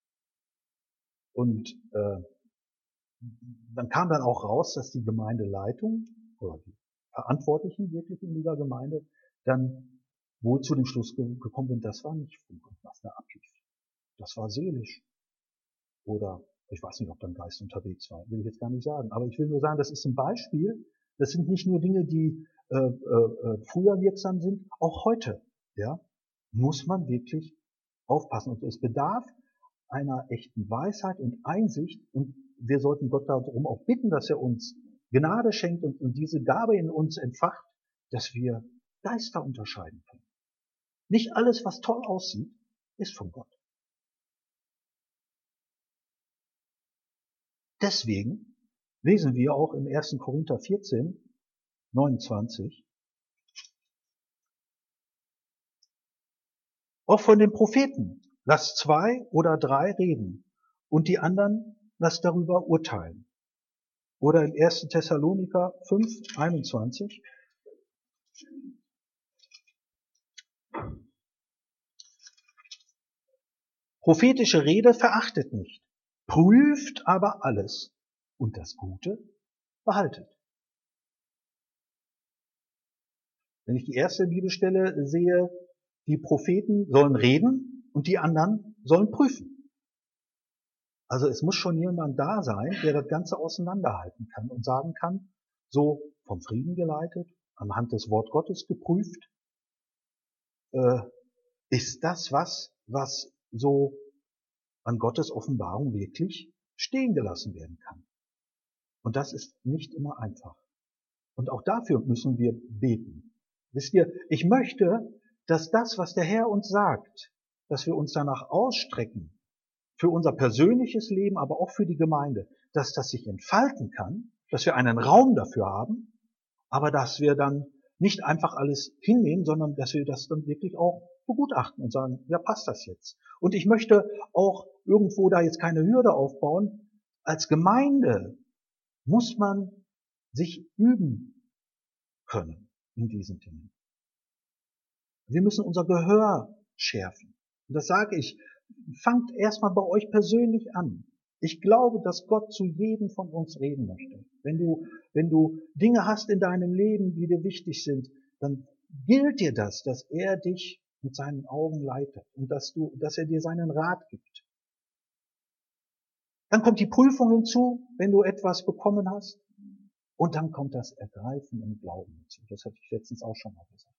Und äh, dann kam dann auch raus, dass die Gemeindeleitung oder die Verantwortlichen wirklich in dieser Gemeinde dann wohl zu dem Schluss gekommen sind, das war nicht von Gott, was da ablief. Das war seelisch. Oder ich weiß nicht, ob da ein Geist unterwegs war, will ich jetzt gar nicht sagen. Aber ich will nur sagen, das ist ein Beispiel. Das sind nicht nur Dinge, die äh, äh, früher wirksam sind, auch heute, ja, muss man wirklich aufpassen. Und es bedarf einer echten Weisheit und Einsicht. Und wir sollten Gott darum auch bitten, dass er uns Gnade schenkt und, und diese Gabe in uns entfacht, dass wir Geister unterscheiden können. Nicht alles, was toll aussieht, ist von Gott. Deswegen lesen wir auch im ersten Korinther vierzehn, neunundzwanzig, auch von den Propheten, lasst zwei oder drei reden und die anderen lasst darüber urteilen. Oder im ersten Thessaloniker fünf, einundzwanzig. Prophetische Rede verachtet nicht, prüft aber alles und das Gute behaltet. Wenn ich die erste Bibelstelle sehe, die Propheten sollen reden und die anderen sollen prüfen. Also es muss schon jemand da sein, der das Ganze auseinanderhalten kann und sagen kann, so vom Frieden geleitet, anhand des Wort Gottes geprüft, äh, ist das was, was so an Gottes Offenbarung wirklich stehen gelassen werden kann. Und das ist nicht immer einfach. Und auch dafür müssen wir beten. Wisst ihr, ich möchte, dass das, was der Herr uns sagt, dass wir uns danach ausstrecken, für unser persönliches Leben, aber auch für die Gemeinde, dass das sich entfalten kann, dass wir einen Raum dafür haben, aber dass wir dann nicht einfach alles hinnehmen, sondern dass wir das dann wirklich auch begutachten und sagen, ja, passt das jetzt? Und ich möchte auch irgendwo da jetzt keine Hürde aufbauen. Als Gemeinde muss man sich üben können in diesen Dingen. Wir müssen unser Gehör schärfen. Und das sage ich, fangt erstmal bei euch persönlich an. Ich glaube, dass Gott zu jedem von uns reden möchte. Wenn du, wenn du Dinge hast in deinem Leben, die dir wichtig sind, dann gilt dir das, dass er dich mit seinen Augen leitet und dass du, dass er dir seinen Rat gibt. Dann kommt die Prüfung hinzu, wenn du etwas bekommen hast. Und dann kommt das Ergreifen im Glauben hinzu. Das hatte ich letztens auch schon mal gesagt.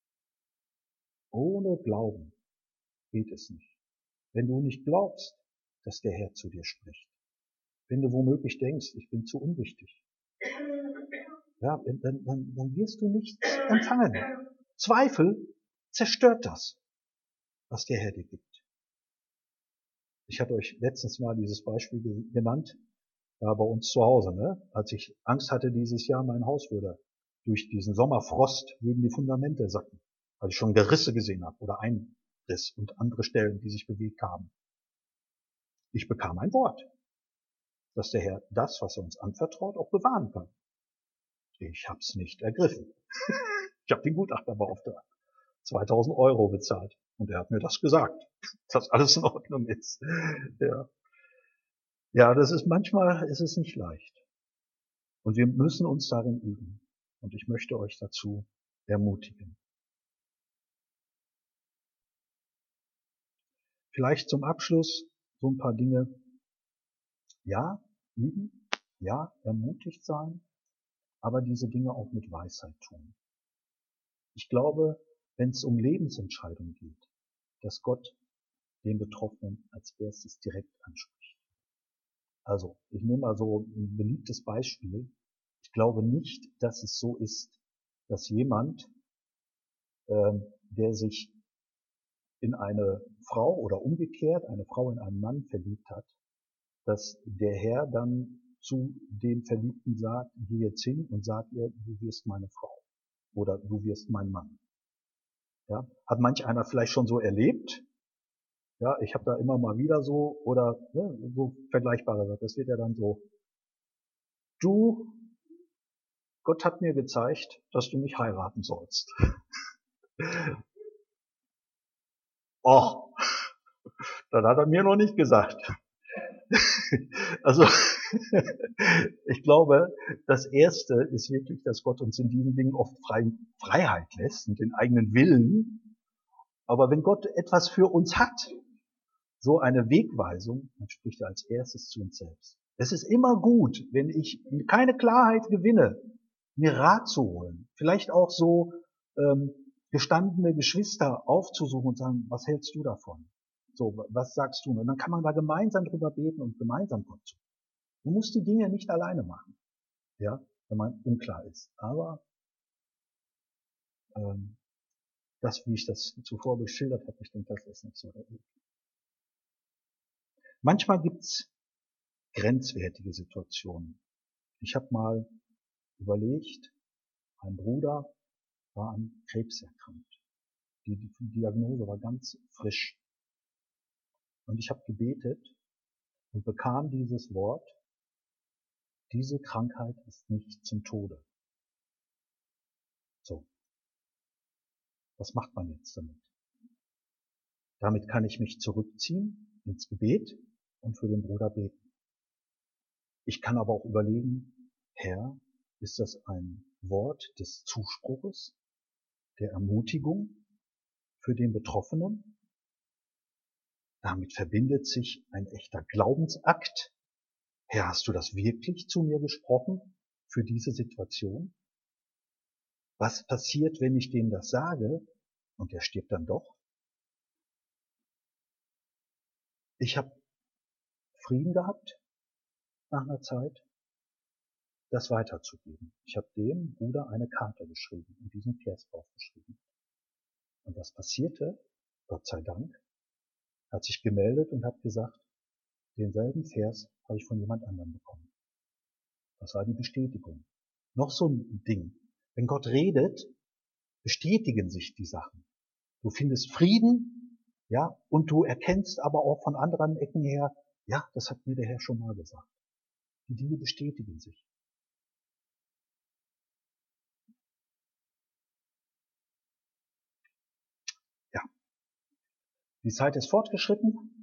Ohne Glauben geht es nicht. Wenn du nicht glaubst, dass der Herr zu dir spricht. Wenn du womöglich denkst, ich bin zu unwichtig. Ja, dann, dann, dann wirst du nichts empfangen. Zweifel zerstört das, was der Herr dir gibt. Ich hatte euch letztens mal dieses Beispiel genannt, da bei uns zu Hause, ne? Als ich Angst hatte, dieses Jahr mein Haus würde durch diesen Sommerfrost würden die Fundamente sacken, weil ich schon Gerisse gesehen habe oder Einriss und andere Stellen, die sich bewegt haben. Ich bekam ein Wort. dass der Herr das, was er uns anvertraut, auch bewahren kann. Ich habe es nicht ergriffen. Ich habe den Gutachter beauftragt, zweitausend Euro bezahlt. Und er hat mir das gesagt, dass alles in Ordnung ist. Ja, ja, das ist manchmal ist es nicht leicht. Und wir müssen uns darin üben. Und ich möchte euch dazu ermutigen. Vielleicht zum Abschluss so ein paar Dinge. Ja, üben. Ja, ermutigt sein. Aber diese Dinge auch mit Weisheit tun. Ich glaube, wenn es um Lebensentscheidungen geht, dass Gott den Betroffenen als erstes direkt anspricht. Also, ich nehme mal so ein beliebtes Beispiel. Ich glaube nicht, dass es so ist, dass jemand, ähm, der sich in eine Frau oder umgekehrt eine Frau in einen Mann verliebt hat, dass der Herr dann zu dem Verliebten sagt, geh jetzt hin und sag ihr, du wirst meine Frau oder du wirst mein Mann. Ja, hat manch einer vielleicht schon so erlebt. Ja, ich habe da immer mal wieder so oder ne, so vergleichbare Sachen. Das wird ja dann so, du, Gott hat mir gezeigt, dass du mich heiraten sollst. Och, das hat er mir noch nicht gesagt. Also, ich glaube, das Erste ist wirklich, dass Gott uns in diesen Dingen oft frei, Freiheit lässt und den eigenen Willen. Aber wenn Gott etwas für uns hat, so eine Wegweisung, dann spricht er als erstes zu uns selbst. Es ist immer gut, wenn ich keine Klarheit gewinne, mir Rat zu holen. Vielleicht auch so ähm, gestandene Geschwister aufzusuchen und sagen, was hältst du davon? So, was sagst du? Und dann kann man da gemeinsam drüber beten und gemeinsam Gott suchen. Du musst die Dinge nicht alleine machen, ja, wenn man unklar ist. Aber ähm, das, wie ich das zuvor beschildert habe, ich denke, das ist nicht so der Weg. Manchmal gibt's grenzwertige Situationen. Ich habe mal überlegt, ein Bruder war an Krebs erkrankt. Die, die Diagnose war ganz frisch. Und ich habe gebetet und bekam dieses Wort, diese Krankheit ist nicht zum Tode. So, was macht man jetzt damit? Damit kann ich mich zurückziehen ins Gebet und für den Bruder beten. Ich kann aber auch überlegen, Herr, ist das ein Wort des Zuspruches, der Ermutigung für den Betroffenen? Damit verbindet sich ein echter Glaubensakt. Herr, hast du das wirklich zu mir gesprochen für diese Situation? Was passiert, wenn ich dem das sage und er stirbt dann doch? Ich habe Frieden gehabt nach einer Zeit, das weiterzugeben. Ich habe dem Bruder eine Karte geschrieben und diesen Vers draufgeschrieben. Und was passierte? Gott sei Dank, hat sich gemeldet und hat gesagt, denselben Vers habe ich von jemand anderem bekommen. Das war die Bestätigung. Noch so ein Ding. Wenn Gott redet, bestätigen sich die Sachen. Du findest Frieden, ja, und du erkennst aber auch von anderen Ecken her, ja, das hat mir der Herr schon mal gesagt. Die Dinge bestätigen sich. Ja, die Zeit ist fortgeschritten.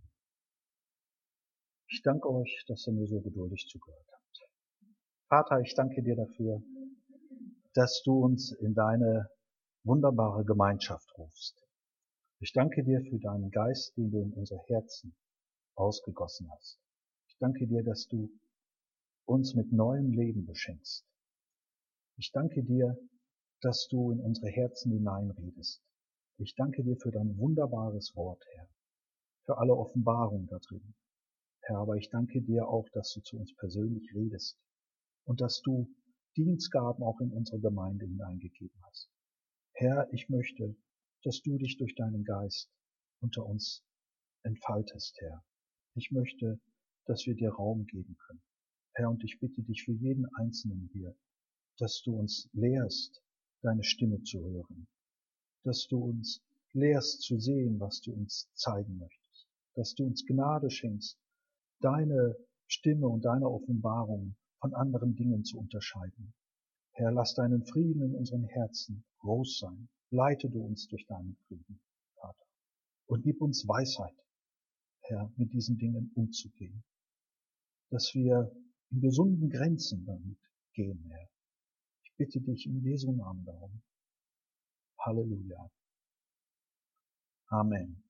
Ich danke euch, dass ihr mir so geduldig zugehört habt. Vater, ich danke dir dafür, dass du uns in deine wunderbare Gemeinschaft rufst. Ich danke dir für deinen Geist, den du in unsere Herzen ausgegossen hast. Ich danke dir, dass du uns mit neuem Leben beschenkst. Ich danke dir, dass du in unsere Herzen hineinredest. Ich danke dir für dein wunderbares Wort, Herr, für alle Offenbarungen da drin. Herr, aber ich danke dir auch, dass du zu uns persönlich redest und dass du Dienstgaben auch in unsere Gemeinde hineingegeben hast. Herr, ich möchte, dass du dich durch deinen Geist unter uns entfaltest, Herr. Ich möchte, dass wir dir Raum geben können. Herr, und ich bitte dich für jeden Einzelnen hier, dass du uns lehrst, deine Stimme zu hören, dass du uns lehrst zu sehen, was du uns zeigen möchtest, dass du uns Gnade schenkst, deine Stimme und deine Offenbarung von anderen Dingen zu unterscheiden. Herr, lass deinen Frieden in unseren Herzen groß sein. Leite du uns durch deinen Frieden, Vater. Und gib uns Weisheit, Herr, mit diesen Dingen umzugehen. Dass wir in gesunden Grenzen damit gehen, Herr. Ich bitte dich in Jesu Namen darum. Halleluja. Amen.